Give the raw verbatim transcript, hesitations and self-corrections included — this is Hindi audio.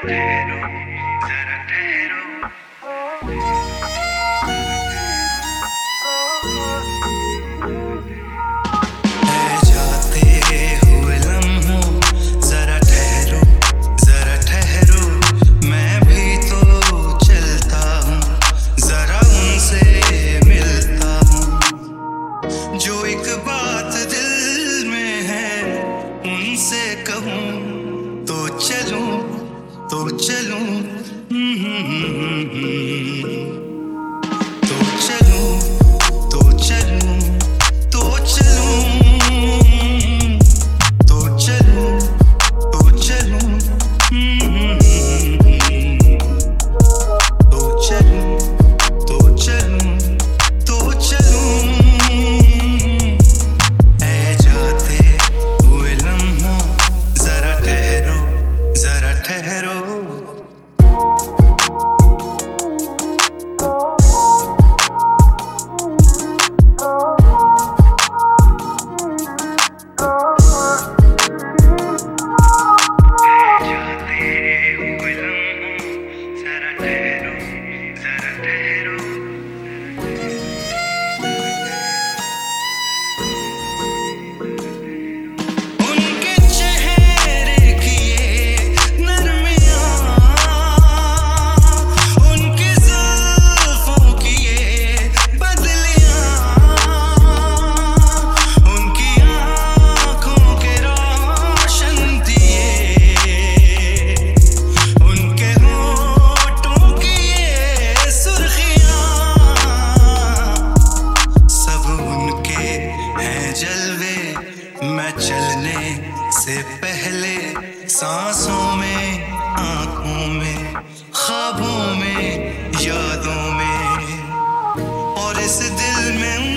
ठहरो, जरा ठहरो। है जाते हुए लम्हों, जरा ठहरो, जरा ठहरो। मैं भी तो चलता हूँ, जरा उनसे मिलता हूँ। जो एक बात दिल में है उनसे कहूँ तो चलूं, तो चलूं, तो चलूं, तो चलूं, तो चलूं, तो चलूं, तो चलूं, तो चलूं, तो चलूं, तो चलूं। है जाते हुए लम्हों, जरा ठहरो, जरा ठहरो। मैं चलने से पहले सांसों में, आंखों में, ख्वाबों में, यादों में, और इस दिल में